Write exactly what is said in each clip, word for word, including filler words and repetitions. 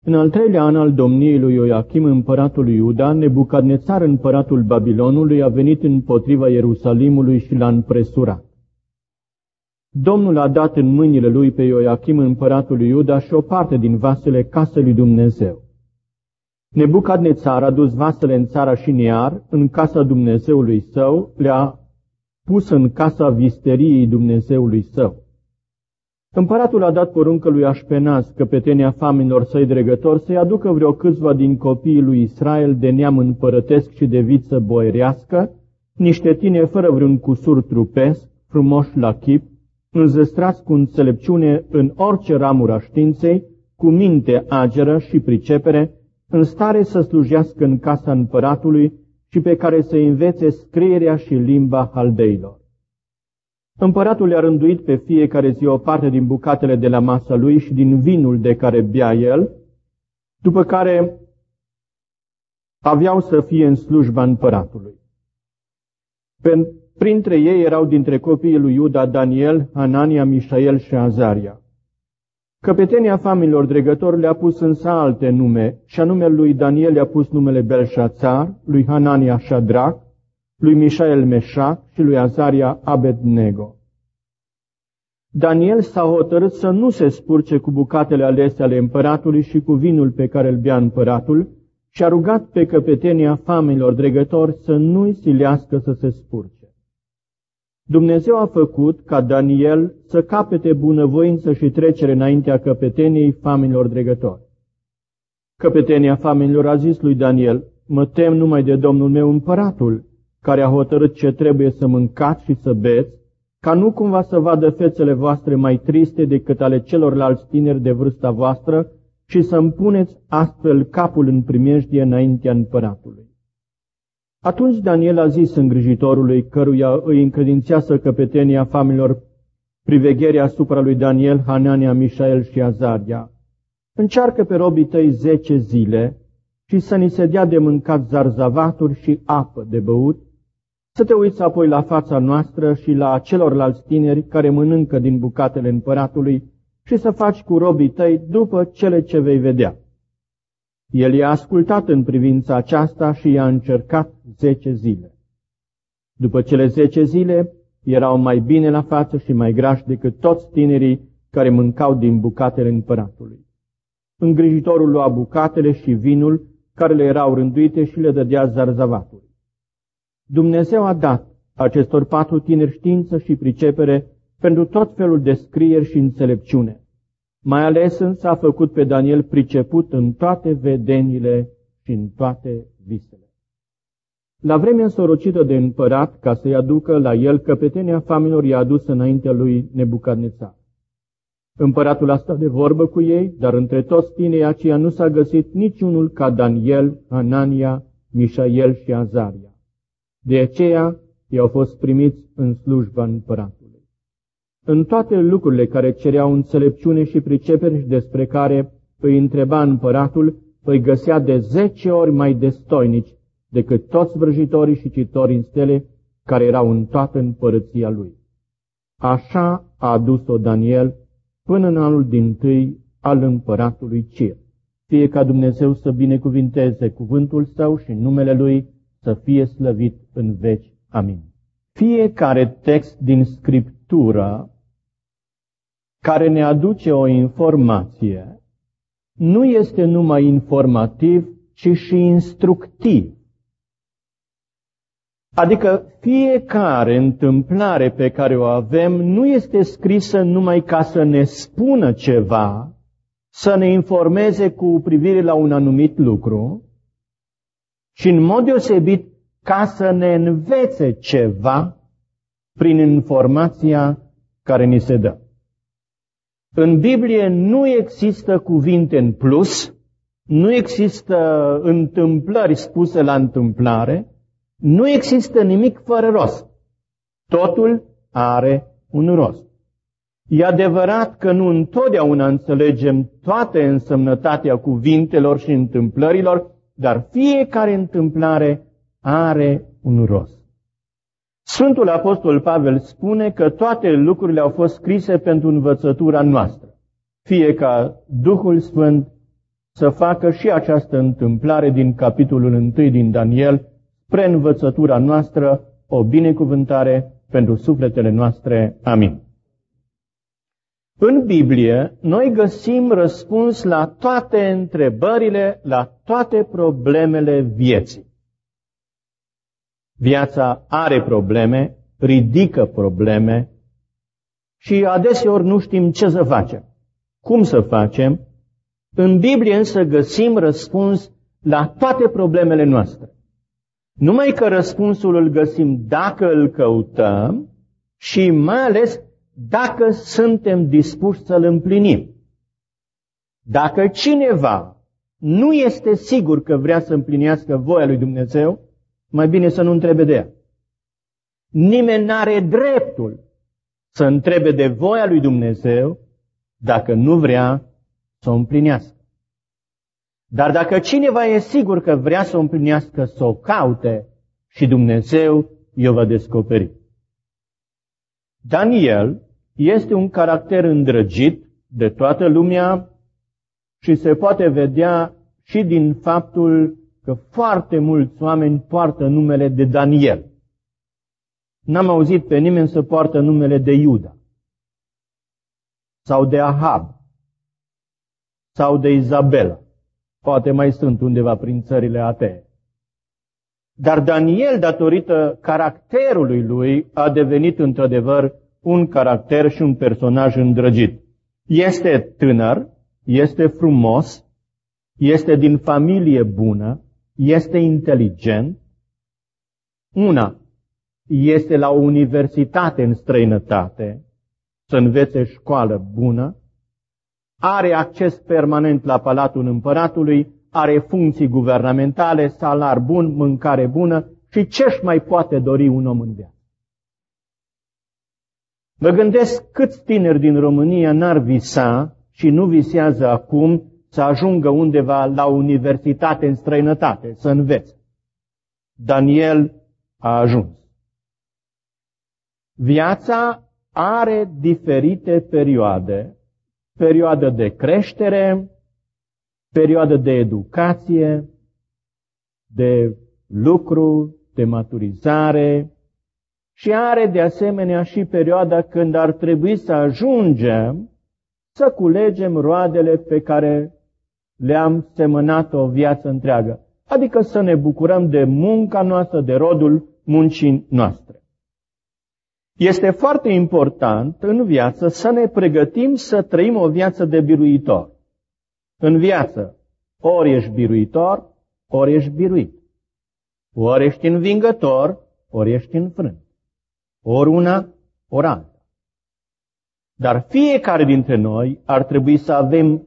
În al treilea an al domniei lui Ioachim, împăratul lui Iuda, Nebucadnețar, împăratul Babilonului, a venit împotriva Ierusalimului și l-a împresurat. Domnul a dat în mâinile lui pe Ioachim, împăratul lui Iuda, și o parte din vasele casei lui Dumnezeu. Nebucadnețar a dus vasele în țara Șiniar, în casa Dumnezeului său, le-a pus în casa visteriei Dumnezeului său. Împăratul a dat poruncă lui Așpenaz, căpetenia familiilor săi dregători, să-i aducă vreo câțiva din copiii lui Israel de neam împărătesc și de viță boierească, niște tineri fără vreun cusur trupesc, frumoși la chip, înzestrați cu înțelepciune în orice ramură a științei, cu minte ageră și pricepere, în stare să slujească în casa împăratului și pe care să învețe scrierea și limba haldeilor. Împăratul le-a rânduit pe fiecare zi o parte din bucatele de la masa lui și din vinul de care bea el, după care aveau să fie în slujba împăratului. Printre ei erau dintre copiii lui Iuda Daniel, Hanania, Mișael și Azaria. Căpetenia familiilor dregători le-a pus însă alte nume, și anume lui Daniel le-a pus numele Belșațar, lui Hanania Șadrac, lui Mișael Meșac și lui Azaria Abednego. Daniel s-a hotărât să nu se spurce cu bucatele alese ale împăratului și cu vinul pe care îl bea împăratul și a rugat pe căpetenia familiilor dregători să nu-i silească să se spurce. Dumnezeu a făcut ca Daniel să capete bunăvoință și trecere înaintea căpeteniei familiilor dregători. Căpetenia familiilor a zis lui Daniel: mă tem numai de Domnul meu împăratul, care a hotărât ce trebuie să mâncați și să beți, ca nu cumva să vadă fețele voastre mai triste decât ale celorlalți tineri de vârsta voastră și să-mi puneți astfel capul în primejdie înaintea împăratului. Atunci Daniel a zis îngrijitorului, căruia îi încredințează căpetenia familiilor privegherea asupra lui Daniel, Hanania, Mișael și Azaria: încearcă pe robii tăi zece zile și să ni se dea de mâncat zarzavaturi și apă de băut, să te uiți apoi la fața noastră și la celorlalți tineri care mănâncă din bucatele împăratului și să faci cu robii tăi după cele ce vei vedea. El i-a ascultat în privința aceasta și i-a încercat zece zile. După cele zece zile, erau mai bine la față și mai grași decât toți tinerii care mâncau din bucatele împăratului. Îngrijitorul lua bucatele și vinul care le erau rânduite și le dădea zarzavaturi. Dumnezeu a dat acestor patru tineri știință și pricepere pentru tot felul de scrieri și înțelepciune. Mai ales însă a făcut pe Daniel priceput în toate vedenile și în toate visele. La vremea însorocită de împărat, ca să-i aducă la el, căpetenia familiilor i-a adus înaintea lui Nebucadnețar. Împăratul a stat de vorbă cu ei, dar între toți tinerii aceia nu s-a găsit niciunul ca Daniel, Hanania, Mișael și Azaria. De aceea i-au fost primiți în slujba împăratului. În toate lucrurile care cereau înțelepciune și pricepere și despre care îi întreba împăratul, îi găsea de zece ori mai destoinici decât toți vrăjitorii și citorii în stele care erau în toată împărăția lui. Așa a adus-o Daniel până în anul dintâi al împăratului Cir. Fie ca Dumnezeu să binecuvinteze cuvântul său și numele lui să fie slăvit în veci. Amin. Fiecare text din Scriptură care ne aduce o informație nu este numai informativ, ci și instructiv. Adică fiecare întâmplare pe care o avem nu este scrisă numai ca să ne spună ceva, să ne informeze cu privire la un anumit lucru, ci în mod deosebit ca să ne învețe ceva prin informația care ni se dă. În Biblie nu există cuvinte în plus, nu există întâmplări spuse la întâmplare, nu există nimic fără rost. Totul are un rost. E adevărat că nu întotdeauna înțelegem toată însemnătatea cuvintelor și întâmplărilor, dar fiecare întâmplare are un rost. Sfântul Apostol Pavel spune că toate lucrurile au fost scrise pentru învățătura noastră, fie ca Duhul Sfânt să facă și această întâmplare din capitolul unu din Daniel, spre învățătura noastră, o binecuvântare pentru sufletele noastre. Amin. În Biblie, noi găsim răspuns la toate întrebările, la toate problemele vieții. Viața are probleme, ridică probleme și adeseori nu știm ce să facem, cum să facem. În Biblie însă găsim răspuns la toate problemele noastre. Numai că răspunsul îl găsim dacă îl căutăm și mai ales dacă suntem dispuși să-l împlinim. Dacă cineva nu este sigur că vrea să împlinească voia lui Dumnezeu, mai bine să nu întrebe de ea. Nimeni n-are dreptul să întrebe de voia lui Dumnezeu dacă nu vrea să o împlinească. Dar dacă cineva e sigur că vrea să o împlinească, să o caute și Dumnezeu i-o va descoperi. Daniel este un caracter îndrăgit de toată lumea și se poate vedea și din faptul că foarte mulți oameni poartă numele de Daniel. N-am auzit pe nimeni să poartă numele de Iuda sau de Ahab sau de Izabela. Poate mai sunt undeva prin țările atee. Dar Daniel, datorită caracterului lui, a devenit într-adevăr un caracter și un personaj îndrăgit. Este tânăr, este frumos, este din familie bună, este inteligent. Una, este la o universitate în străinătate, să învețe școală bună, are acces permanent la Palatul Împăratului, are funcții guvernamentale, salar bun, mâncare bună și ce-și mai poate dori un om în viață. Mă gândesc câți tineri din România n-ar visa și nu visează acum să ajungă undeva la universitate în străinătate, să învețe. Daniel a ajuns. Viața are diferite perioade. Perioadă de creștere, perioadă de educație, de lucru, de maturizare și are de asemenea și perioada când ar trebui să ajungem să culegem roadele pe care le-am semănat o viață întreagă, adică să ne bucurăm de munca noastră, de rodul muncii noastre. Este foarte important în viață să ne pregătim să trăim o viață de biruitor. În viață, ori ești biruitor, ori ești biruit. Ori ești învingător, ori ești înfrânt. Ori una, ori alta. Dar fiecare dintre noi ar trebui să avem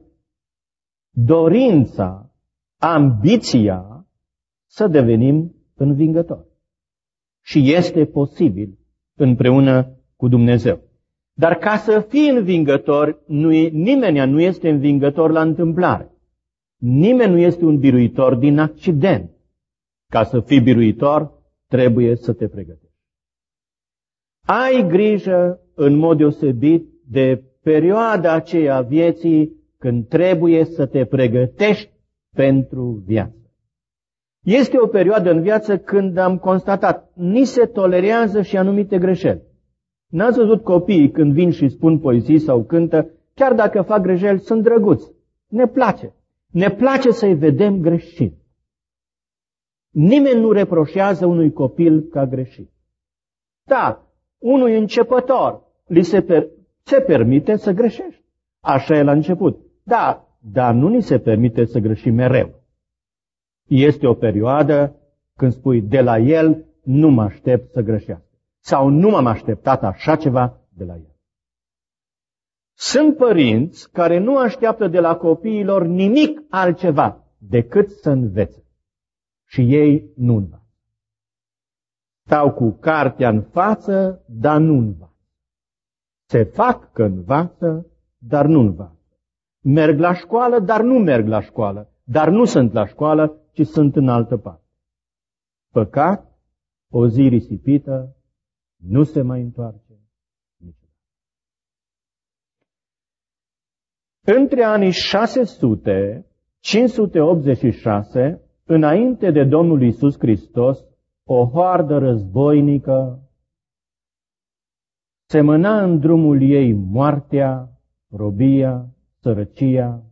dorința, ambiția să devenim învingători. Și este posibil împreună cu Dumnezeu. Dar ca să fii învingător, nu e, nimeni nu este învingător la întâmplare. Nimeni nu este un biruitor din accident. Ca să fii biruitor, trebuie să te pregătești. Ai grijă în mod deosebit de perioada aceea a vieții când trebuie să te pregătești pentru viață. Este o perioadă în viață când am constatat, ni se tolerează și anumite greșeli. N-ați văzut copiii când vin și spun poezii sau cântă, chiar dacă fac greșeli, sunt drăguți. Ne place. Ne place să-i vedem greșit. Nimeni nu reproșează unui copil că a greșit. Da, unui începător li se, per- se permite să greșești. Așa e la început. Da, dar nu ni se permite să greșim mereu. Este o perioadă când spui, de la el nu mă aștept să greșească. Sau nu m-am așteptat așa ceva de la el. Sunt părinți care nu așteaptă de la copiilor nimic altceva decât să învețe. Și ei nu învață. Stau cu cartea în față, dar nu învață. Se fac că învață, dar nu învață. Merg la școală, dar nu merg la școală. Dar nu sunt la școală, ci sunt în altă parte. Păcat, o zi risipită, nu se mai întoarce niciodată. Între anii șase sute cinci sute optzeci și șase, înainte de Domnul Iisus Hristos, o hoardă războinică semăna în drumul ei moartea, robia, sărăcia.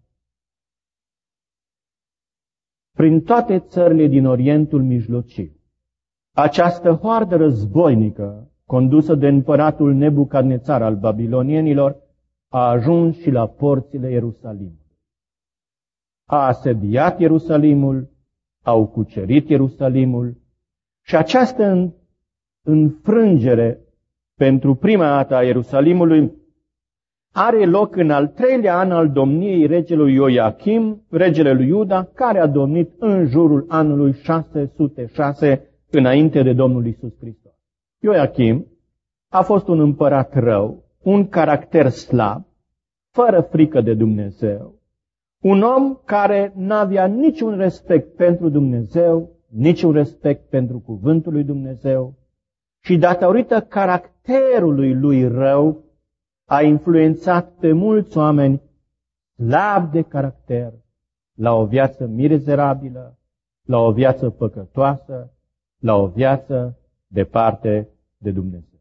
Prin toate țările din Orientul Mijlociu, această hoardă războinică, condusă de împăratul Nebucadnețar al babilonienilor, a ajuns și la porțile Ierusalimului. A asediat Ierusalimul, au cucerit Ierusalimul și această înfrângere pentru prima dată a Ierusalimului are loc în al treilea an al domniei regelui Ioachim, regele lui Iuda, care a domnit în jurul anului șase sute șase înainte de Domnul Iisus Hristos. Ioachim a fost un împărat rău, un caracter slab, fără frică de Dumnezeu, un om care n-avea niciun respect pentru Dumnezeu, niciun respect pentru cuvântul lui Dumnezeu și datorită caracterului lui rău a influențat pe mulți oameni slabi de caracter la o viață mizerabilă, la o viață păcătoasă, la o viață departe de Dumnezeu.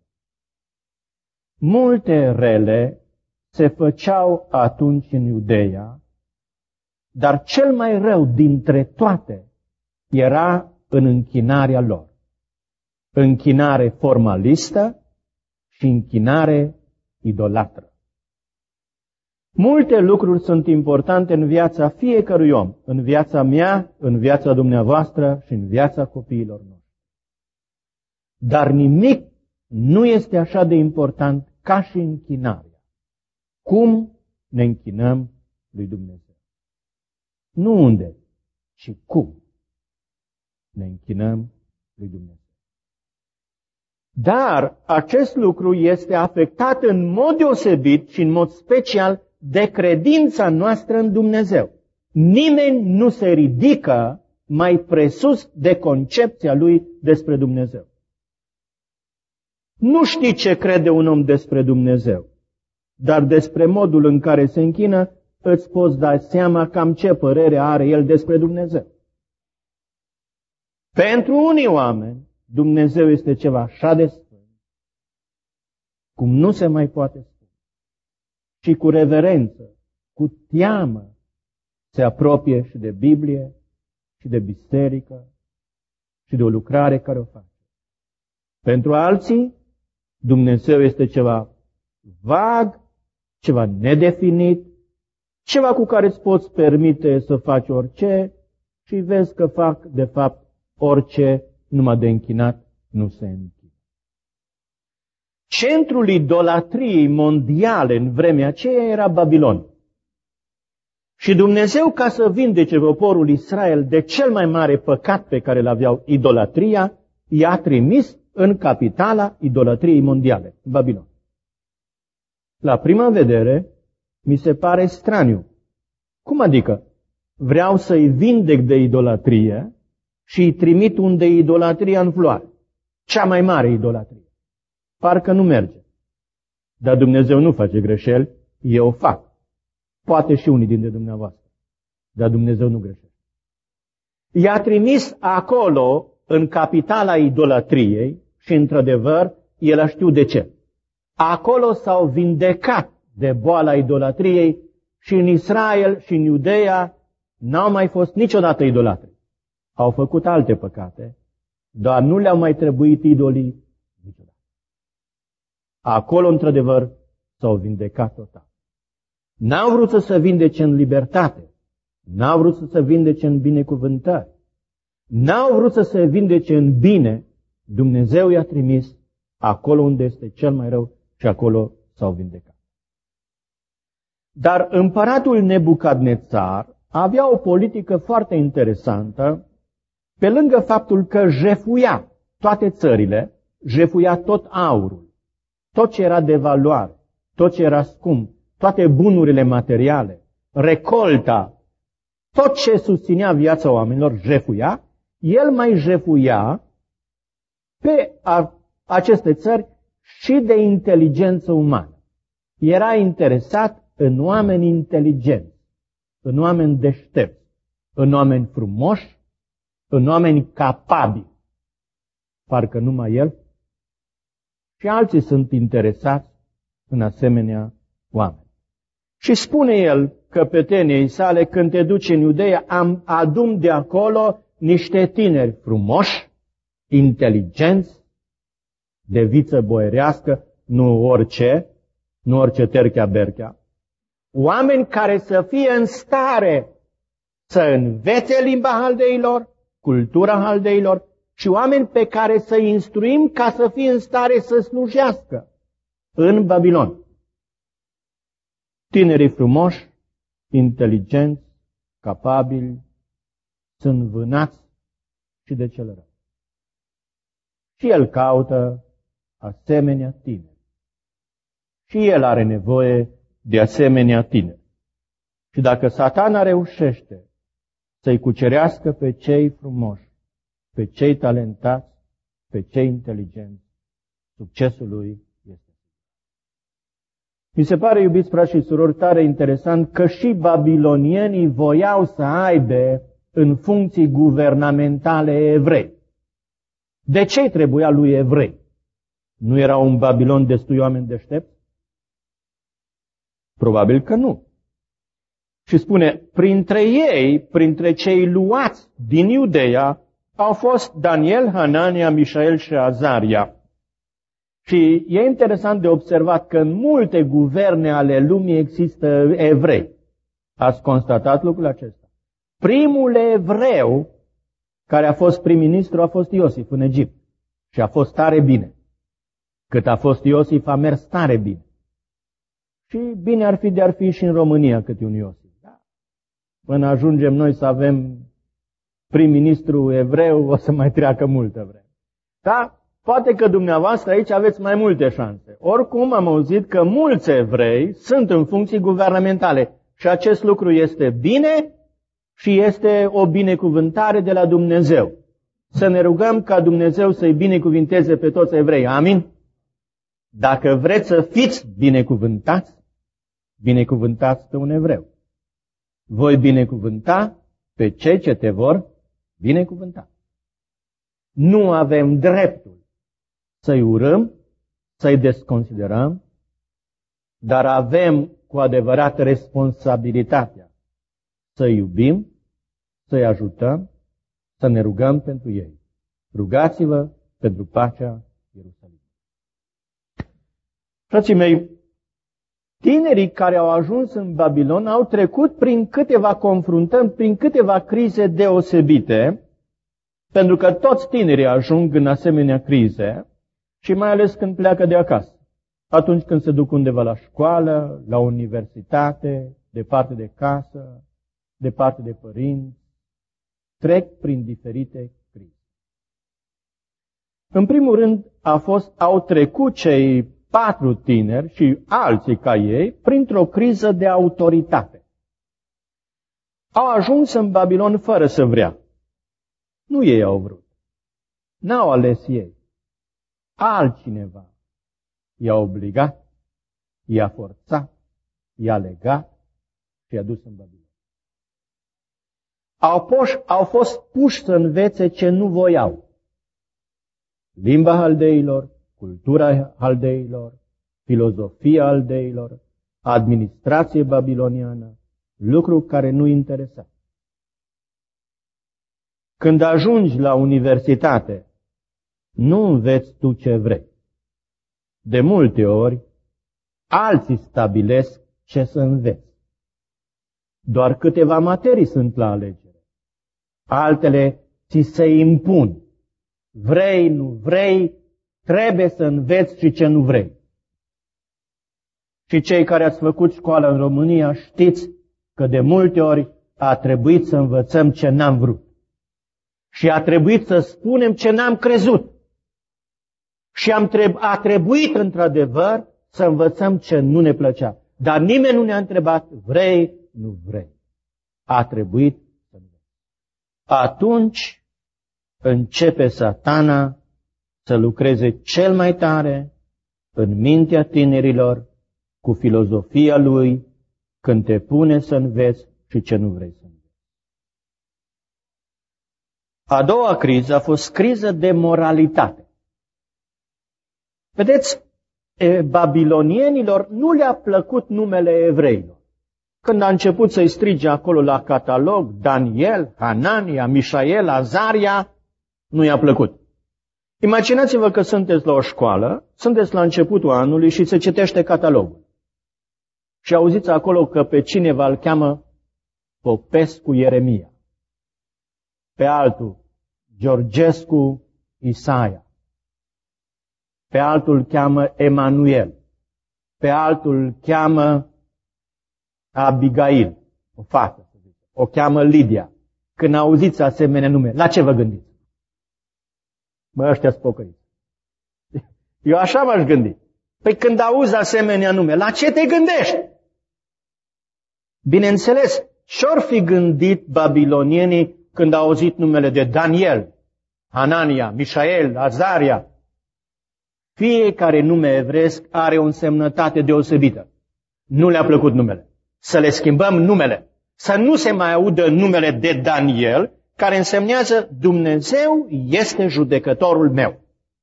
Multe rele se făceau atunci în Iudeea, dar cel mai rău dintre toate era în închinarea lor. Închinare formalistă și închinare idolatră. Multe lucruri sunt importante în viața fiecărui om, în viața mea, în viața dumneavoastră și în viața copiilor noștri. Dar nimic nu este așa de important ca și închinarea. Cum ne închinăm lui Dumnezeu? Nu unde, ci cum ne închinăm lui Dumnezeu. Dar acest lucru este afectat în mod deosebit și în mod special de credința noastră în Dumnezeu. Nimeni nu se ridică mai presus de concepția lui despre Dumnezeu. Nu știi ce crede un om despre Dumnezeu, dar despre modul în care se închină îți poți da seama cam ce părere are el despre Dumnezeu. Pentru unii oameni, Dumnezeu este ceva așa de sfânt, cum nu se mai poate spune. Și cu reverență, cu teamă, se apropie și de Biblie, și de biserică, și de o lucrare care o face. Pentru alții, Dumnezeu este ceva vag, ceva nedefinit, ceva cu care îți poți permite să faci orice și vezi că fac, de fapt, orice, numai de închinat nu se închină. Centrul idolatriei mondiale în vremea aceea era Babilon. Și Dumnezeu, ca să vindece poporul Israel de cel mai mare păcat pe care l-aveau, idolatria, i-a trimis în capitala idolatriei mondiale, Babilon. La prima vedere, mi se pare straniu. Cum adică? Vreau să-i vindec de idolatrie și îi trimit unde e idolatria în floare. Cea mai mare idolatrie. Parcă nu merge. Dar Dumnezeu nu face greșeli, eu o fac. Poate și unii dintre dumneavoastră. Dar Dumnezeu nu greșește. I-a trimis acolo, în capitala idolatriei, și într-adevăr, el a știut de ce. Acolo s-au vindecat de boala idolatriei și în Israel și în Iudeea n-au mai fost niciodată idolatri. Au făcut alte păcate, dar nu le-au mai trebuit idolii niciodată. Acolo, într-adevăr, s-au vindecat total. N-au vrut să se vindece în libertate, n-au vrut să se vindece în binecuvântări, n-au vrut să se vindece în bine. Dumnezeu i-a trimis acolo unde este cel mai rău și acolo s-au vindecat. Dar împăratul Nebucadnețar avea o politică foarte interesantă, pe lângă faptul că jefuia toate țările, jefuia tot aurul, tot ce era de valoare, tot ce era scump, toate bunurile materiale, recolta, tot ce susținea viața oamenilor, jefuia, el mai jefuia pe aceste țări și de inteligență umană. Era interesat în oameni inteligenți, în oameni deștepți, în oameni frumoși, în oameni capabili. Parcă numai el și alții sunt interesați în asemenea oameni. Și spune el căpeteniei sale, când te duci în Iudeea, am adun de acolo niște tineri frumoși, inteligenți, de viță boierească, nu orice, nu orice terchea-berchea, oameni care să fie în stare să învețe limba haldeilor, cultura haldeilor și oameni pe care să-i instruim ca să fie în stare să slujească în Babilon. Tinerii frumoși, inteligenți, capabili, sunt vânați și de cel rău. Și el caută asemenea tineri. Și el are nevoie de asemenea tineri. Și dacă Satana reușește să-i cucerească pe cei frumoși, pe cei talentați, pe cei inteligenți, succesul lui este. Mi se pare, iubiți frați și surori, tare interesant că și babilonienii voiau să aibă în funcții guvernamentale evrei. De ce trebuia lui evrei? Nu era un Babilon destui oameni deștepți? Probabil că nu. Și spune, printre ei, printre cei luați din Iudeea, au fost Daniel, Hanania, Mișael și Azaria. Și e interesant de observat că în multe guverne ale lumii există evrei. Ați constatat lucrul acesta? Primul evreu care a fost prim-ministru a fost Iosif în Egipt. Și a fost tare bine. Cât a fost Iosif, a mers tare bine. Și bine ar fi de ar fi și în România câte un Iosif. Da? Până ajungem noi să avem prim-ministru evreu, o să mai treacă multă vreme. Da? Poate că dumneavoastră aici aveți mai multe șanse. Oricum am auzit că mulți evrei sunt în funcții guvernamentale. Și acest lucru este bine și este o binecuvântare de la Dumnezeu. Să ne rugăm ca Dumnezeu să-i binecuvinteze pe toți evrei. Amin? Dacă vreți să fiți binecuvântați, binecuvântați pe un evreu. Voi binecuvânta pe cei ce te vor binecuvânta. Nu avem dreptul să-i urâm, să-i desconsiderăm, dar avem cu adevărat responsabilitatea să-i iubim, să-i ajutăm, să ne rugăm pentru ei. Rugați-vă pentru pacea Ierusalimului. Frații mei, tinerii care au ajuns în Babilon au trecut prin câteva confruntări, prin câteva crize deosebite, pentru că toți tinerii ajung în asemenea crize și mai ales când pleacă de acasă. Atunci când se duc undeva la școală, la universitate, departe de casă, departe de părinți, trec prin diferite crize. În primul rând, a fost, au trecut cei patru tineri și alții ca ei printr-o criză de autoritate. Au ajuns în Babilon fără să vrea. Nu ei au vrut. N-au ales ei. Altcineva i-a obligat, i-a forțat, i-a legat și i-a dus în Babilon. Au, poș, au fost puși să învețe ce nu voiau. Limba haldeilor, cultura haldeilor, filozofia haldeilor, administrație babiloniană, lucru care nu interesa. Când ajungi la universitate, nu înveți tu ce vrei. De multe ori, alții stabilesc ce să înveți. Doar câteva materii sunt la alegere. Altele ți se impun. Vrei, nu vrei, trebuie să înveți și ce nu vrei. Și cei care ați făcut școală în România știți că de multe ori a trebuit să învățăm ce n-am vrut. Și a trebuit să spunem ce n-am crezut. Și am treb- a trebuit într-adevăr să învățăm ce nu ne plăcea. Dar nimeni nu ne-a întrebat, vrei, nu vrei. A trebuit să învățăm. Atunci începe Satana să lucreze cel mai tare în mintea tinerilor, cu filozofia lui, când te pune să înveți și ce nu vrei să înveți. A doua criză a fost criză de moralitate. Vedeți, babilonienilor nu le-a plăcut numele evreilor. Când a început să-i strige acolo la catalog Daniel, Hanania, Mișael, Azaria, nu i-a plăcut. Imaginați-vă că sunteți la o școală, sunteți la începutul anului și se citește catalogul. Și auziți acolo că pe cineva îl cheamă Popescu Ieremia, pe altul Georgescu Isaia, pe altul îl cheamă Emanuel, pe altul îl cheamă Abigail, o fată, o cheamă Lidia. Când auziți asemenea nume, la ce vă gândiți? Mă, ăștia spocăiți. Eu așa m-aș gândi. Păi când auzi asemenea nume, la ce te gândești? Bineînțeles, și-or fi gândit babilonienii când au auzit numele de Daniel, Hanania, Mișael, Azaria. Fiecare nume evresc are o însemnătate deosebită. Nu le-a plăcut numele. Să le schimbăm numele. Să nu se mai audă numele de Daniel, care însemnează Dumnezeu este judecătorul meu.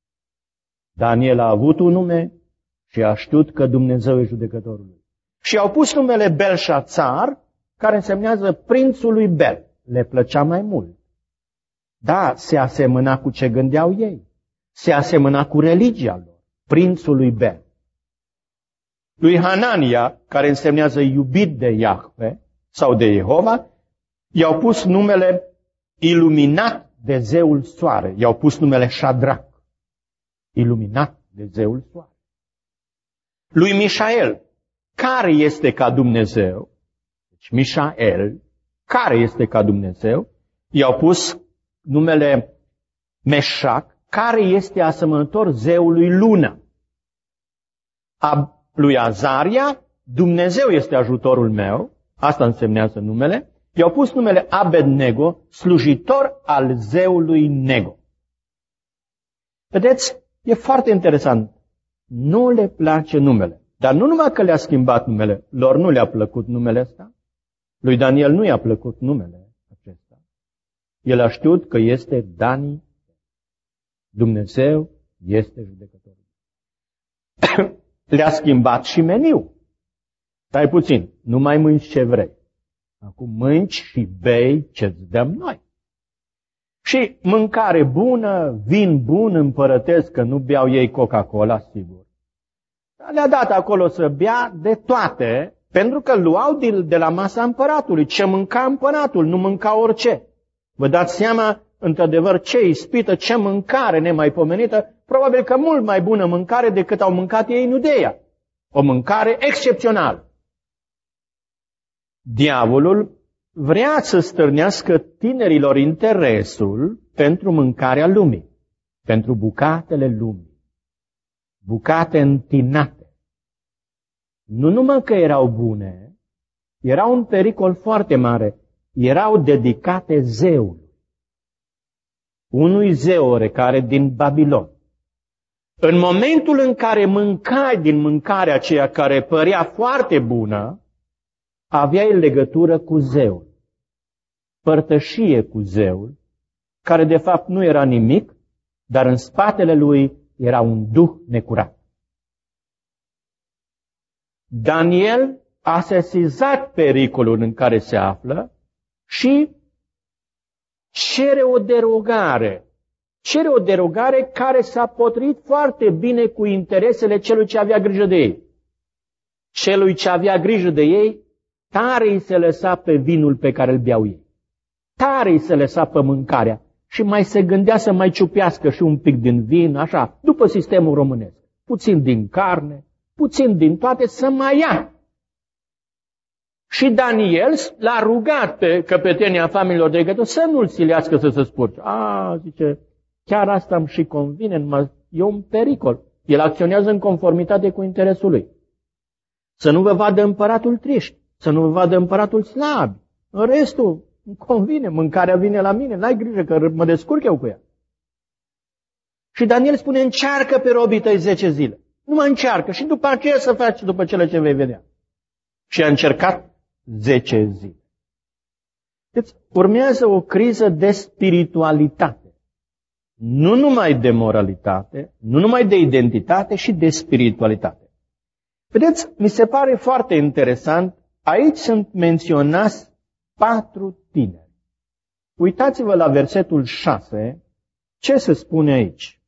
Daniel a avut un nume și a știut că Dumnezeu e judecătorul lui. Și au pus numele Belșațar, care însemnează prințul lui Bel. Le plăcea mai mult. Da, se asemăna cu ce gândeau ei. Se asemăna cu religia lor, prințul lui Bel. Lui Hanania, care însemnează iubit de Iahve sau de Jehova, i-au pus numele iluminat de zeul soare. I-au pus numele Șadrac, iluminat de zeul soare. Lui Mișael, care este ca Dumnezeu, deci Mișael, care este ca Dumnezeu, i-au pus numele Meșac, care este asemănător zeului lună. A lui Azaria, Dumnezeu este ajutorul meu, asta însemnează numele, i-au pus numele Abednego, slujitor al zeului Nego. Vedeți, e foarte interesant. Nu le place numele, dar nu numai că le-a schimbat numele, lor nu le-a plăcut numele ăsta, lui Daniel nu i-a plăcut numele acesta. El a știut că este Dani, Dumnezeu este judecătorul. Le-a schimbat și meniu. Stai puțin, nu mai mânci ce vrei. Acum mânci și bei ce-ți dăm noi. Și mâncare bună, vin bun împărătesc, că nu beau ei Coca-Cola, sigur. Le-a dat acolo să bea de toate, pentru că luau de la masa împăratului. Ce mânca împăratul, nu mânca orice. Vă dați seama, într-adevăr, ce ispită, ce mâncare nemaipomenită, probabil că mult mai bună mâncare decât au mâncat ei în Iudeea. O mâncare excepțională. Diavolul vrea să stârnească tinerilor interesul pentru mâncarea lumii, pentru bucatele lumii, bucate întinate. Nu numai că erau bune, era un pericol foarte mare, erau dedicate zeului. Unui zeu oarecare din Babilon. În momentul în care mâncai din mâncarea aceea care părea foarte bună, aveai legătură cu zeul, părtășie cu zeul, care de fapt nu era nimic, dar în spatele lui era un duh necurat. Daniel a sesizat pericolul în care se află și cere o derogare. Cere o derogare care s-a potrivit foarte bine cu interesele celui ce avea grijă de ei. Celui ce avea grijă de ei, tare îi se lăsa pe vinul pe care îl beau ei. Tare îi se lăsa pe mâncarea și mai se gândea să mai ciupească și un pic din vin, așa, după sistemul românesc. Puțin din carne, puțin din toate, să mai ia. Și Daniel l-a rugat pe căpetenia familiilor dregători să nu-l silească să se spurce. A, zice, chiar asta îmi și convine, e un pericol. El acționează în conformitate cu interesul lui. Să nu vă vadă împăratul triști, să nu vă vadă împăratul slab. În restul îmi convine, mâncarea vine la mine, n-ai grijă că mă descurc eu cu ea. Și Daniel spune, încearcă pe robii tăi zece zile. Nu mă încearcă și după aceea să faci după cele ce vei vedea. Și a încercat zece zile. Deci urmează o criză de spiritualitate. Nu numai de moralitate, nu numai de identitate, și de spiritualitate. Vedeți, mi se pare foarte interesant, aici sunt menționați patru tineri. Uitați-vă la versetul șase, ce se spune aici?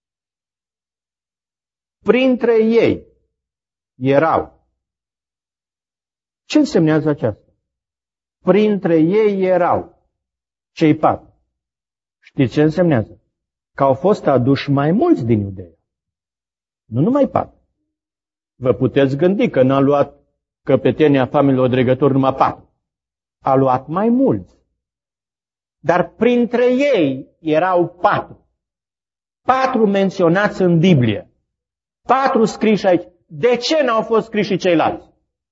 Printre ei erau. Ce însemnează aceasta? Printre ei erau cei patru. Știți ce însemnează? Că au fost aduși mai mulți din Iudeea. Nu numai patru. Vă puteți gândi că n-a luat căpetenia familiilor dregători numai patru. A luat mai mulți. Dar printre ei erau patru. Patru menționați în Biblie. Patru scriși aici. De ce n-au fost scriși și ceilalți?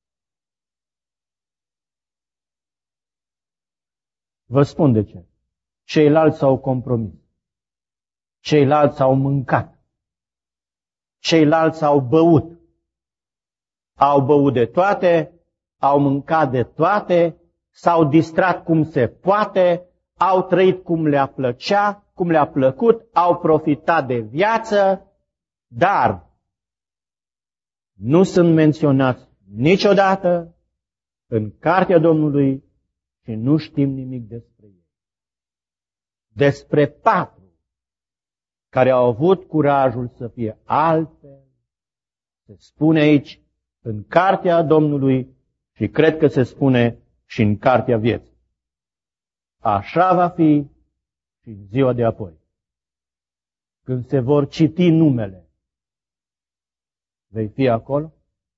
Vă spun de ce. Ceilalți s-au compromis. Ceilalți au mâncat. Ceilalți au băut. Au băut de toate, au mâncat de toate, s-au distrat cum se poate, au trăit cum le-a plăcea, cum le-a plăcut, au profitat de viață, dar nu sunt menționați niciodată în cartea Domnului și nu știm nimic despre ei. Despre patru care au avut curajul să fie altfel, se spune aici în cartea Domnului și cred că se spune și în cartea vieții. Așa va fi și în ziua de apoi. Când se vor citi numele, vei fi acolo?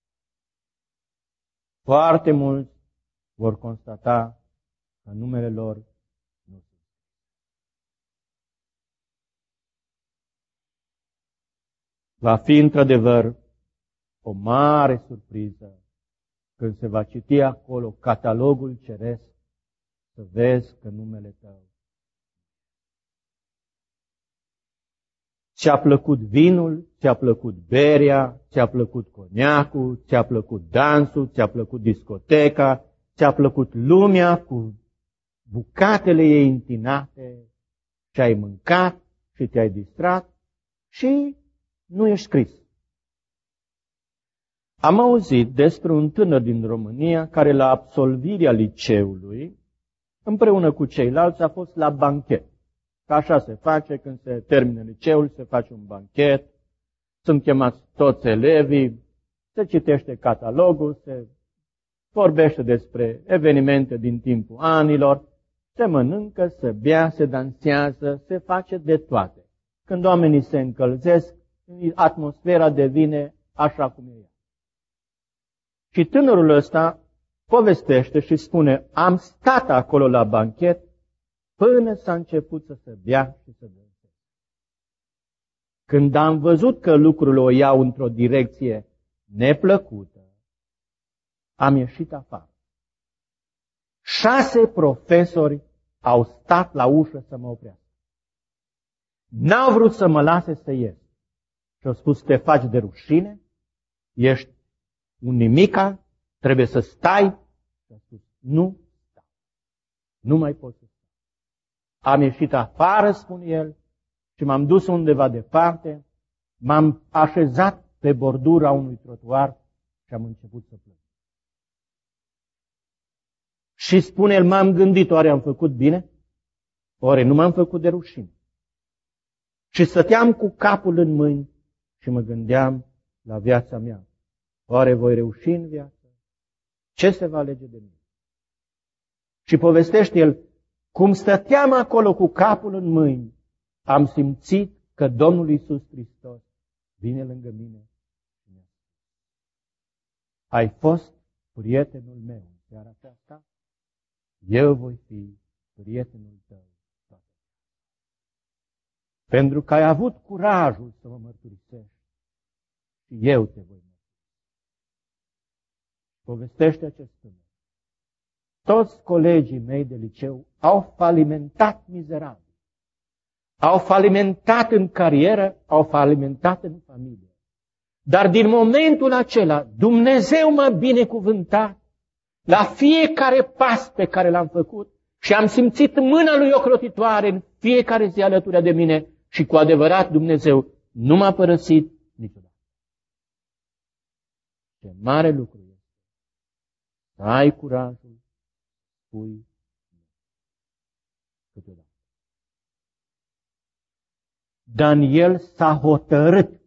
Foarte mulți vor constata că numele lor nu sunt. Va fi într-adevăr o mare surpriză când se va citi acolo catalogul ceresc, să vezi că numele tău. Ți-a plăcut vinul, ți-a plăcut berea, ți-a plăcut coniacul, ți-a plăcut dansul, ți-a plăcut discoteca, ți-a plăcut lumea cu bucatele ei întinate și ai mâncat și te-ai distrat și nu ești scris. Am auzit despre un tânăr din România care la absolvirea liceului, împreună cu ceilalți, a fost la banchet. Că așa se face când se termină liceul, se face un banchet, sunt chemați toți elevii, se citește catalogul, se vorbește despre evenimente din timpul anilor, se mănâncă, se bea, se dansează, se face de toate. Când oamenii se încălzesc, atmosfera devine așa cum e ea. Și tânărul ăsta povestește și spune, am stat acolo la banchet până s-a început să se bea și să danseze. Când am văzut că lucrurile o iau într-o direcție neplăcută, am ieșit afară. Șase profesori au stat la ușă să mă oprească. N-au vrut să mă lase să ies. Și au spus, te faci de rușine, ești un nimica, trebuie să stai. Și au spus, nu stau. Nu mai pot să stau. Am ieșit afară, spune el, și m-am dus undeva departe, m-am așezat pe bordura unui trotuar și am început să plâng. Și spune el, m-am gândit, oare am făcut bine? Oare nu m-am făcut de rușine? Și stăteam cu capul în mâini și mă gândeam la viața mea. Oare voi reuși în viață? Ce se va alege de mine? Și povestește el, cum stăteam acolo cu capul în mâini, am simțit că Domnul Iisus Hristos vine lângă mine. Ai fost prietenul meu în seara aceasta? Eu voi fi prietenul tău. Pentru că ai avut curajul să mă mărturisești și eu te voi mărturisi. Povestește acest tânăr. Toți colegii mei de liceu au falimentat mizerabil. Au falimentat în carieră, au falimentat în familie. Dar din momentul acela, Dumnezeu m-a binecuvântat la fiecare pas pe care l-am făcut și am simțit mâna lui ocrotitoare în fiecare zi alături de mine și cu adevărat Dumnezeu nu m-a părăsit niciodată. Ce mare lucru este să ai curajul, spui câteodată. Daniel s-a hotărât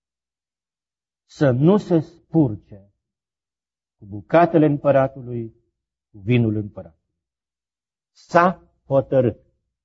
să nu se spurce cu bucatele împăratului, cu vinul împăratului. S-a hotărât.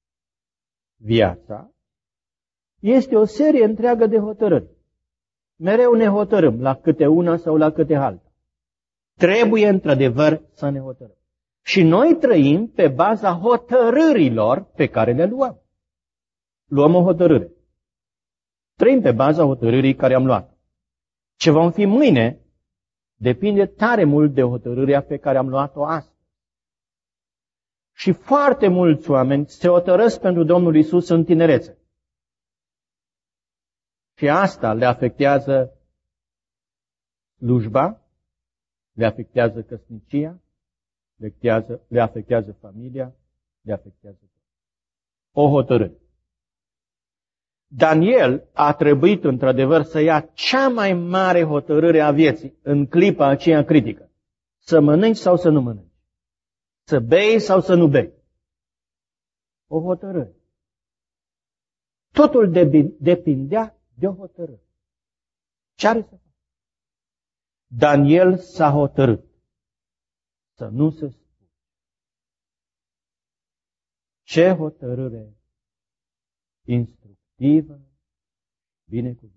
Viața este o serie întreagă de hotărâri. Mereu ne hotărâm la câte una sau la câte alta. Trebuie într-adevăr să ne hotărâm. Și noi trăim pe baza hotărârilor pe care le luăm. Luăm o hotărâre. Trăim pe baza hotărârii care am luat. Ce vom fi mâine depinde tare mult de hotărârea pe care am luat-o astăzi. Și foarte mulți oameni se hotărăsc pentru Domnul Iisus în tinerețe. Și asta le afectează slujba, le afectează căsnicia, le afectează, le afectează familia, le afectează tot. O hotărâre. Daniel a trebuit într-adevăr să ia cea mai mare hotărâre a vieții în clipa aceea critică. Să mănânci sau să nu mănânci. Să bei sau să nu bei. O hotărâre. Totul depindea de o hotărâre. Ce are să facă? Daniel s-a hotărât să nu se spune. Ce hotărâre instructivă, binecuvântată.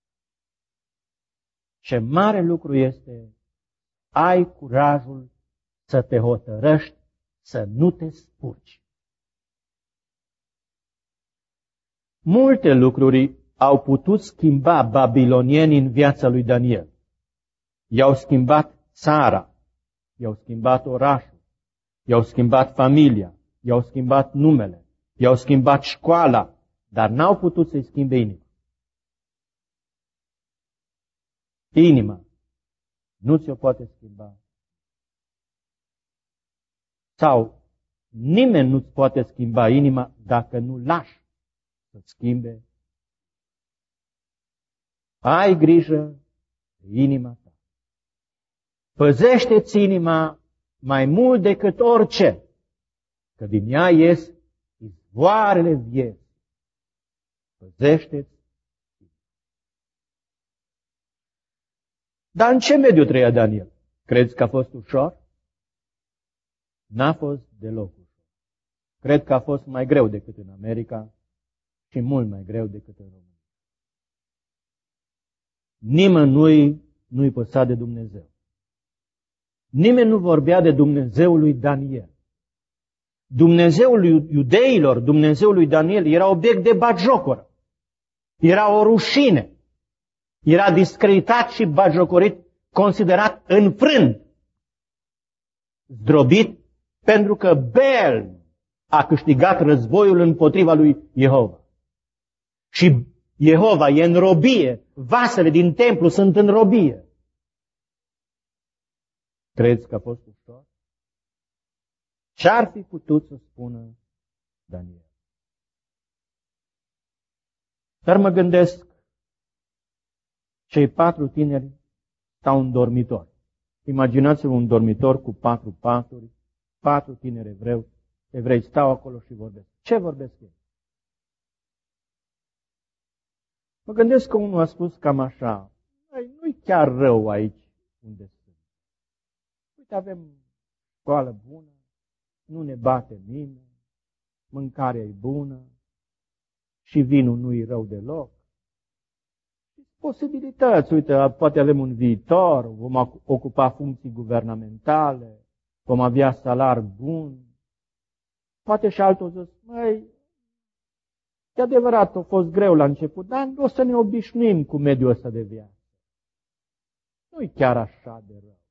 Ce mare lucru este ai curajul să te hotărăști să nu te spurci. Multe lucruri au putut schimba babilonienii în viața lui Daniel. I-au schimbat țara, i-au schimbat orașul, i-au schimbat familia, i-au schimbat numele, i-au schimbat școala, dar n-au putut să-i schimbe inima. Inima nu ți-o poate schimba. Sau nimeni nu-ți poate schimba inima dacă nu lași să-ți schimbe. Ai grijă de inima ta. Păzește-ți inima mai mult decât orice, că din ea ies izvoarele vieții. Păzește-ți. Dar în ce mediu trăia Daniel? Crezi că a fost ușor? N-a fost deloc ușor. Cred că a fost mai greu decât în America și mult mai greu decât în România. Nimănui nu-i păsa de Dumnezeu. Nimeni nu vorbea de Dumnezeul lui Daniel. Dumnezeul lui iudeilor, Dumnezeul lui Daniel era obiect de batjocoră. Era o rușine. Era discreditat și batjocorit, considerat înfrânt, zdrobit, pentru că Bel a câștigat războiul împotriva lui Jehova. Și Jehova e în robie, vasele din templu sunt în robie. Crezi că a fost ușor? Ce-ar fi putut să spună Daniel? Dar mă gândesc, cei patru tineri stau în dormitor. Imaginați-vă un dormitor cu patru paturi, patru tineri evrei, evrei stau acolo și vorbesc. Ce vorbesc ei? Mă gândesc că unul a spus cam așa, nu-i chiar rău aici unde sunt. Uite, avem școală bună, nu ne bate nimeni, mâncarea e bună și vinul nu-i rău deloc. Posibilități, uite, poate avem un viitor, vom ocupa funcții guvernamentale, vom avea salari buni. Poate și altul zice, măi, e adevărat, a fost greu la început, dar o să ne obișnuim cu mediul ăsta de viață. Nu-i chiar așa de rău.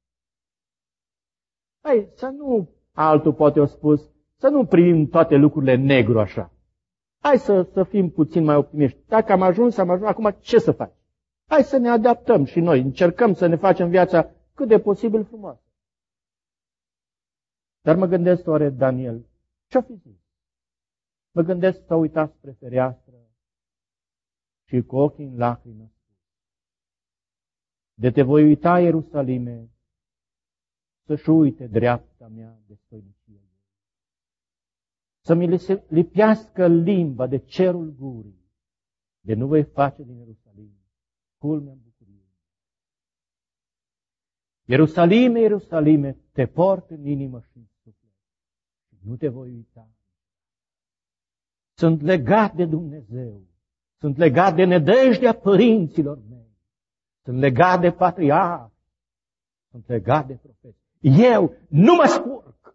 Hai, să nu, altul poate a spus, să nu privim toate lucrurile negru așa. Hai să, să fim puțin mai optimiști. Dacă am ajuns, am ajuns, acum ce să faci? Hai să ne adaptăm și noi, încercăm să ne facem viața cât de posibil frumoasă. Dar mă gândesc, oare Daniel Ce-o fi zis? Mă gândesc să uitați spre fereastră și cu ochii în lacrimi. De te voi uita, Ierusalime, să-și uite dreapta mea de stoinicie. Să mi se lipească limba de cerul gurii, de nu voi face din Ierusalim culmea bucuriei. Ierusalime, Ierusalime, te port în inimă și în suflet și nu te voi uita. Sunt legat de Dumnezeu, sunt legat de nădejdea părinților mei, sunt legat de patriarhi, sunt legat de profeți. Eu nu mă spurc.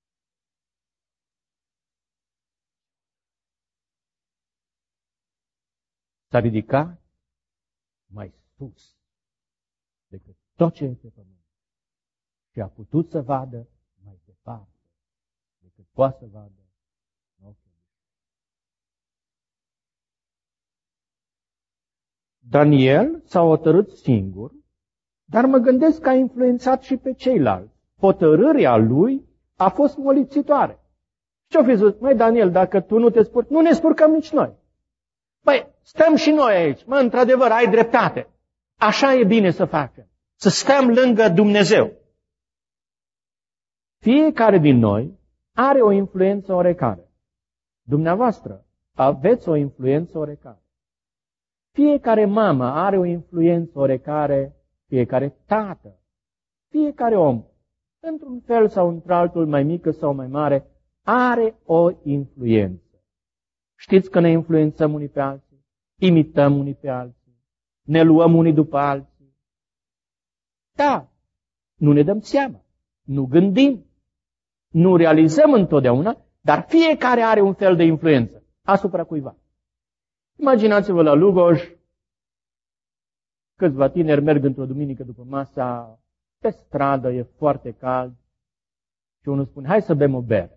S-a ridicat mai sus decât tot ce e pe pământ și a putut să vadă mai departe decât poate să vadă în ochii. Daniel s-a hotărât singur, dar mă gândesc că a influențat și pe ceilalți. Hotărârea lui a fost molipsitoare. Ce-o fi zis? Măi, Daniel, dacă tu nu te spurci, nu ne spurcăm nici noi. Păi, stăm și noi aici. Mă, într-adevăr, ai dreptate. Așa e bine să facem. Să stăm lângă Dumnezeu. Fiecare din noi are o influență oarecare. Dumneavoastră aveți o influență oarecare. Fiecare mamă are o influență oarecare, fiecare tată, fiecare om, într-un fel sau într-altul, mai mică sau mai mare, are o influență. Știți că ne influențăm unii pe alții, imităm unii pe alții, ne luăm unii după alții. Da, nu ne dăm seama, nu gândim, nu realizăm întotdeauna, dar fiecare are un fel de influență asupra cuiva. Imaginați-vă la Lugoj, câțiva tineri merg într-o duminică după masa, pe stradă, e foarte cald, și unul spune, hai să bem o bere.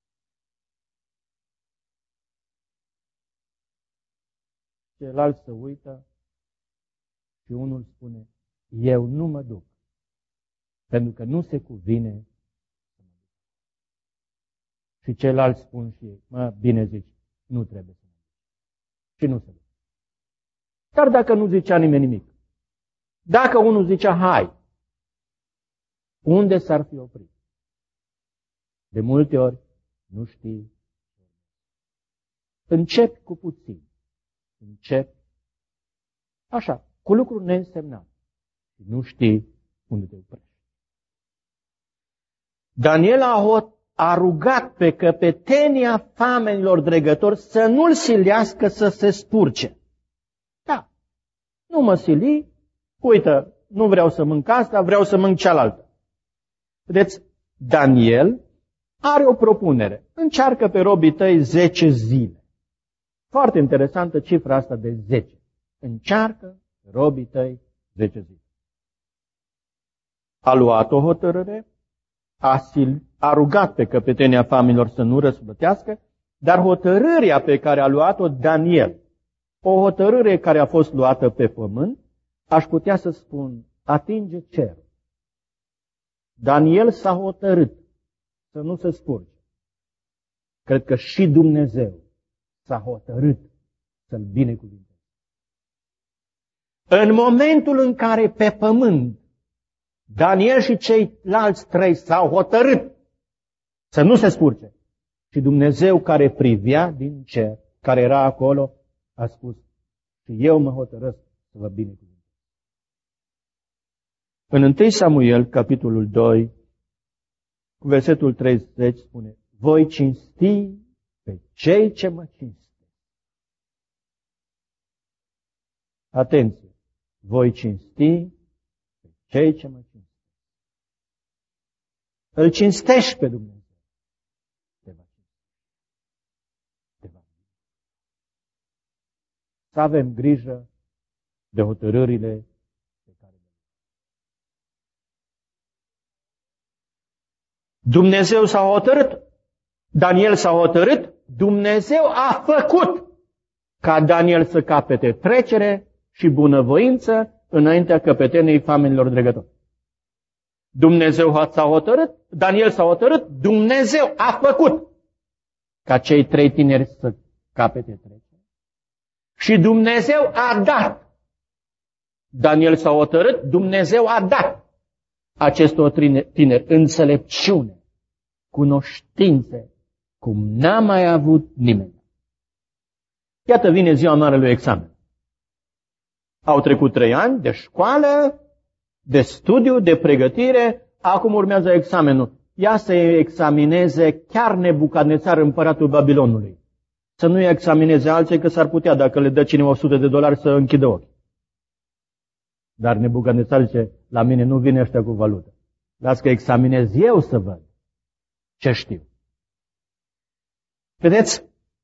Celălalt se uită și unul spune, eu nu mă duc, pentru că nu se cuvine să mă duc. Și celălalt spun și ei, mă, bine zici, nu trebuie să mă duc. Și nu se duc. Dar dacă nu zicea nimeni nimic, dacă unul zicea, hai, unde s-ar fi oprit? De multe ori nu știi. Începi cu puțin. Începi așa, cu lucruri neînsemnate. Și nu știi unde te oprești. Daniel a, hot, a rugat pe căpetenia famenilor dregători să nu-l silească să se spurce. Da, nu mă sili, uite, nu vreau să mănânc asta, vreau să mănânc cealaltă. Vedeți, Daniel are o propunere. Încearcă pe robii tăi zece zile. Foarte interesantă cifra asta de zece. Încearcă pe robii tăi zece zile. A luat o hotărâre, a, sil, a rugat pe căpetenia familor să nu răsplătească, dar hotărârea pe care a luat-o Daniel, o hotărâre care a fost luată pe pământ, aș putea să spun, atinge cerul. Daniel s-a hotărât să nu se spurce. Cred că și Dumnezeu s-a hotărât să-l binecuvânteze. În momentul în care pe pământ Daniel și ceilalți trei s-au hotărât să nu se spurce, și Dumnezeu care privea din cer, care era acolo, a spus, și eu mă hotărăsc să vă binecuvântez. În întâi Samuel, capitolul doi, cu versetul treizeci, spune, voi cinsti pe cei ce mă cinstesc. Atenție! Voi cinsti pe cei ce mă cinstesc. Îl cinstești pe Dumnezeu. Te va cinsti. Te va cinsti. Să avem grijă de hotărârile pe care le luăm. Dumnezeu s-a hotărât. Daniel s-a hotărât. Dumnezeu a făcut ca Daniel să capete trecere și bunăvoință înaintea căpeteniei famenilor dregători. Dumnezeu s-a hotărât, Daniel s-a hotărât, Dumnezeu a făcut. ca cei trei tineri să capete trecere. Și Dumnezeu a dat. Daniel s-a hotărât, Dumnezeu a dat acestor tineri înțelepciune, cunoștințe, cum n-a mai avut nimeni. Iată, vine ziua marelui examen. Au trecut trei ani de școală, de studiu, de pregătire, acum urmează examenul. Ia să examineze chiar Nebucadnețar, împăratul Babilonului. Să nu-i examineze alții, că s-ar putea, dacă le dă cineva o sută de dolari, să închidă ochii. Dar Nebucadnețar zice, la mine nu vine ăștia cu valută. Las că examinez eu să văd ce știu. Vedeți?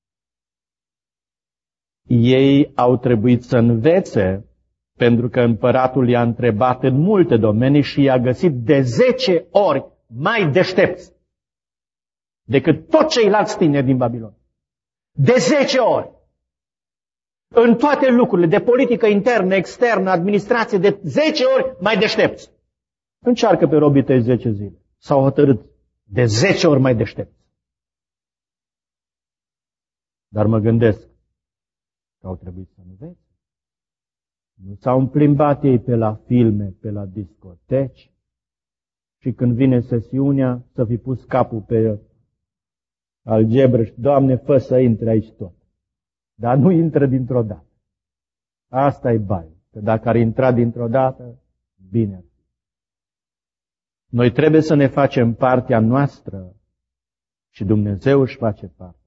Ei au trebuit să învețe, pentru că împăratul i-a întrebat în multe domenii și i-a găsit de zece ori mai deștepți decât toți ceilalți tineri din Babilon. De zece ori. În toate lucrurile, de politică internă, externă, administrație, de zece ori mai deștepți. Încearcă pe robii tăi zece zile. S-au hotărât de zece ori mai deștepți. Dar mă gândesc că au trebuit să învețe. Nu s-au plimbat ei pe la filme, pe la discoteci și când vine sesiunea să fi pus capul pe algebră și, Doamne, fă să intre aici tot. Dar nu intră dintr-o dată. Asta e baie. Că dacă ar intra dintr-o dată, bine ar fi. Noi trebuie să ne facem partea noastră și Dumnezeu își face partea.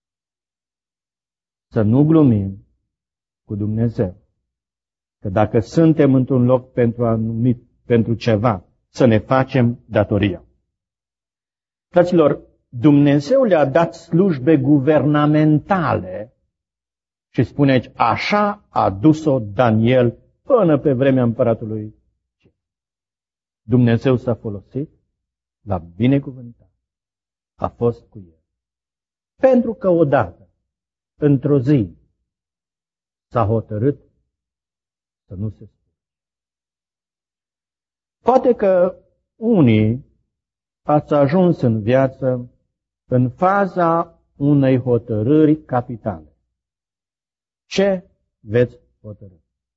Să nu glumim cu Dumnezeu. Că dacă suntem într-un loc pentru anumit, pentru ceva, să ne facem datoria. Fraților, Dumnezeu le-a dat slujbe guvernamentale și spune aici, așa a dus-o Daniel până pe vremea împăratului. Dumnezeu s-a folosit, l-a binecuvântat, a fost cu el. Pentru că odată, într-o zi, s-a hotărât să nu se spune. Poate că unii ați ajuns în viață în faza unei hotărâri capitale. Ce veți hotărâ?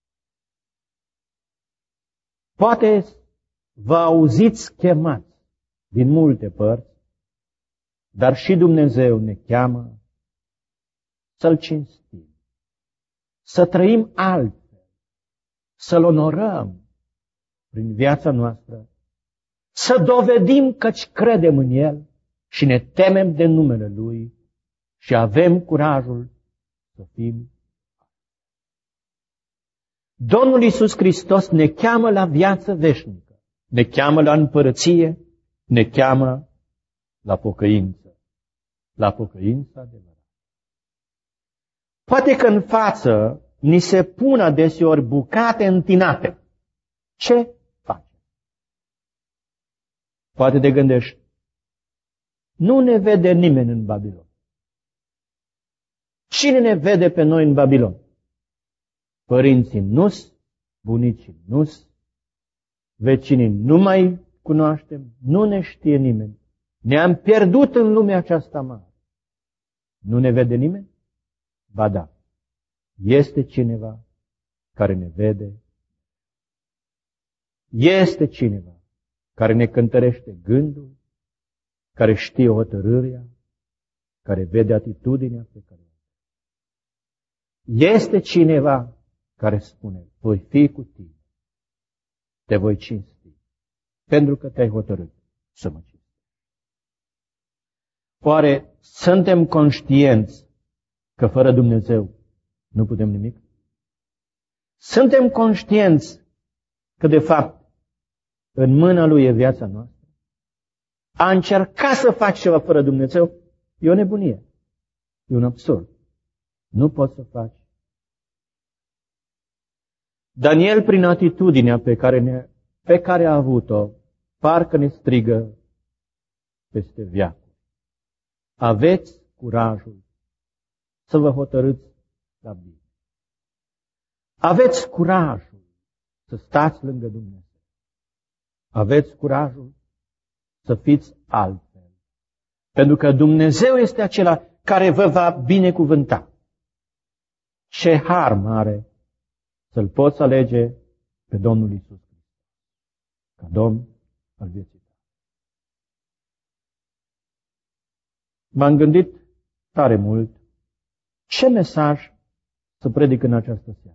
Poate vă auziți chemați din multe părți, dar și Dumnezeu ne cheamă să-L cinstim, să trăim altfel, să-L onorăm prin viața noastră, să dovedim căci credem în El și ne temem de numele Lui și avem curajul să fim. Domnul Iisus Hristos ne cheamă la viață veșnică, ne cheamă la împărăție, ne cheamă la pocăință, la pocăință adevărată. Poate că în față ni se pun adeseori bucate întinate. Ce facem? Poate te gândești, nu ne vede nimeni în Babilon. Cine ne vede pe noi în Babilon? Părinții nu-s, bunicii nu-s, vecinii nu mai cunoaștem, nu ne știe nimeni. Ne-am pierdut în lumea aceasta mare. Nu ne vede nimeni? Ba da, este cineva care ne vede. Este cineva care ne cântărește gândul, care știe hotărârea, care vede atitudinea pe care o are. Este cineva care spune, voi fi cu tine, te voi cinsti, pentru că te-ai hotărât să mă cinsti. Oare suntem conștienți că fără Dumnezeu nu putem nimic? Suntem conștienți că de fapt în mâna Lui e viața noastră? A încerca să faci ceva fără Dumnezeu e o nebunie, e un absurd. Nu poți să faci. Daniel, prin atitudinea pe care, ne, pe care a avut-o, parcă ne strigă peste veacuri. Aveți curajul să vă hotărâți la bine. Aveți curajul să stați lângă Dumnezeu. Aveți curajul să fiți altfel. Pentru că Dumnezeu este acela care vă va binecuvânta. Ce har mare să-L poți alege pe Domnul Iisus ca Domn al vieții. M-am gândit tare mult ce mesaj să predic în această seară.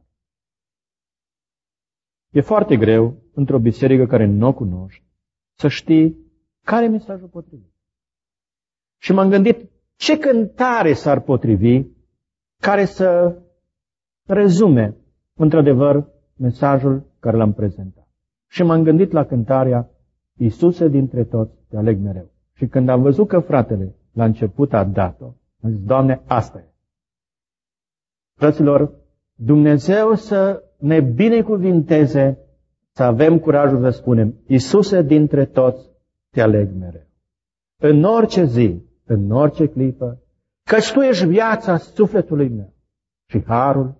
E foarte greu, într-o biserică care nu o cunoști, să știi care e mesajul potrivit. Și m-am gândit ce cântare s-ar potrivi care să rezume, într-adevăr, mesajul care l-am prezentat. Și m-am gândit la cântarea Iisuse dintre toți te aleg mereu. Și când am văzut că fratele la început a dat-o, am zis, Doamne, asta e. Fraților, Dumnezeu să ne binecuvinteze să avem curajul să spunem, Iisuse dintre toți te aleg mereu. În orice zi, în orice clipă, căci Tu ești viața sufletului meu și harul.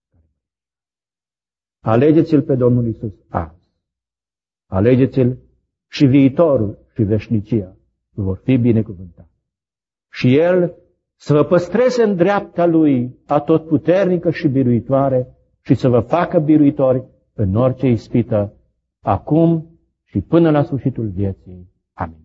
Alegeți-L pe Domnul Iisus azi. Alegeți-L și viitorul și veșnicia vor fi binecuvântați. Și El să vă păstreze în dreapta Lui atotputernică și biruitoare și să vă facă biruitori în orice ispită, acum și până la sfârșitul vieții. Amin.